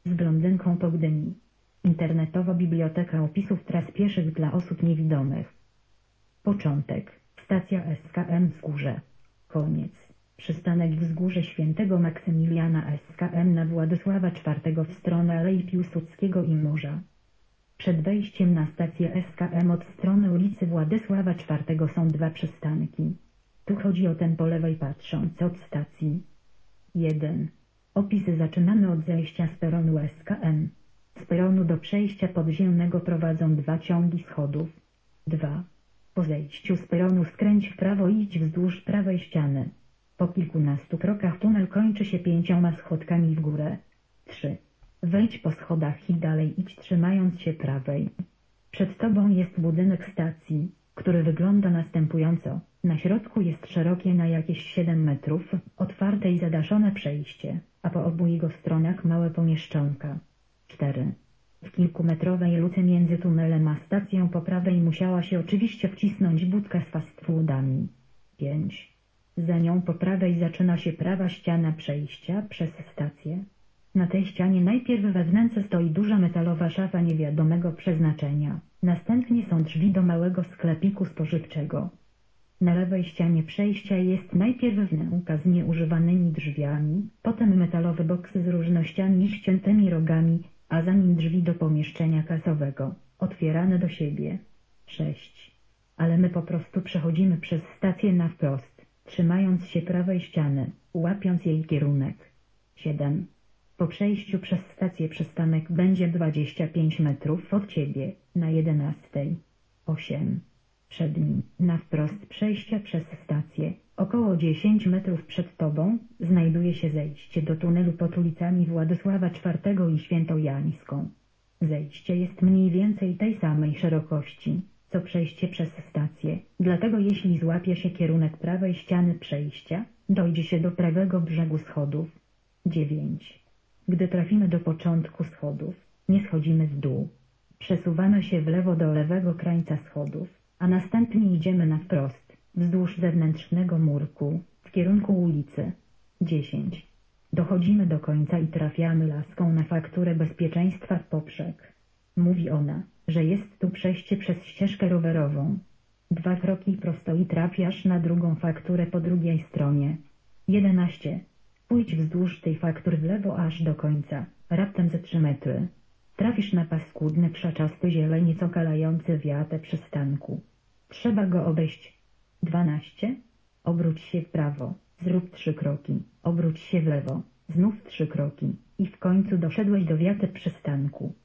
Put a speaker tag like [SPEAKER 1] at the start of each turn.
[SPEAKER 1] z blondynką po Gdyni. Internetowa biblioteka opisów tras pieszych dla osób niewidomych. Początek. Stacja SKM Wzgórze. Koniec. Przystanek Wzgórze Świętego Maksymiliana SKM na Władysława IV w stronę Alei Piłsudskiego i morza. Przed wejściem na stację SKM od strony ulicy Władysława IV są dwa przystanki. Tu chodzi o ten po lewej patrząc od stacji. 1. Opisy zaczynamy od zejścia z peronu SKM. Z peronu do przejścia podziemnego prowadzą dwa ciągi schodów. 2. Po zejściu z peronu skręć w prawo i idź wzdłuż prawej ściany. Po kilkunastu krokach tunel kończy się 5 schodkami w górę. 3. Wejdź po schodach i dalej idź trzymając się prawej. Przed tobą jest budynek stacji, który wygląda następująco. Na środku jest szerokie na jakieś 7 metrów, otwarte i zadaszone przejście, a po obu jego stronach małe pomieszczonka. 4. W kilkumetrowej luce między tunelem a stacją po prawej musiała się oczywiście wcisnąć budka z fast foodami. 5. Za nią po prawej zaczyna się prawa ściana przejścia przez stację. Na tej ścianie najpierw we wnęce stoi duża metalowa szafa niewiadomego przeznaczenia. Następnie są drzwi do małego sklepiku spożywczego. Na lewej ścianie przejścia jest najpierw wnęka z nieużywanymi drzwiami, potem metalowe boksy z różnościami i ściętymi rogami, a za nim drzwi do pomieszczenia kasowego, otwierane do siebie. 6. Ale my po prostu przechodzimy przez stację na wprost, trzymając się prawej ściany, łapiąc jej kierunek. 7. Po przejściu przez stację przystanek będzie 25 metrów od ciebie, na 11. 8. Przed nim, na wprost przejścia przez stację, około 10 metrów przed tobą, znajduje się zejście do tunelu pod ulicami Władysława IV i Świętojańską. Zejście jest mniej więcej tej samej szerokości, co przejście przez stację, dlatego jeśli złapie się kierunek prawej ściany przejścia, dojdzie się do prawego brzegu schodów. 9. Gdy trafimy do początku schodów, nie schodzimy w dół. Przesuwamy się w lewo do lewego krańca schodów, a następnie idziemy na wprost, wzdłuż zewnętrznego murku, w kierunku ulicy. 10. Dochodzimy do końca i trafiamy laską na fakturę bezpieczeństwa w poprzek. Mówi ona, że jest tu przejście przez ścieżkę rowerową. 2 kroki prosto i trafiasz na drugą fakturę po drugiej stronie. 11. Pójdź wzdłuż tej faktury w lewo aż do końca, raptem ze 3 metry. Trafisz na paskudny krzaczasty zieleniec okalający wiatę przystanku. Trzeba go obejść. 12. Obróć się w prawo, zrób 3 kroki, obróć się w lewo, znów 3 kroki i w końcu doszedłeś do wiaty przystanku.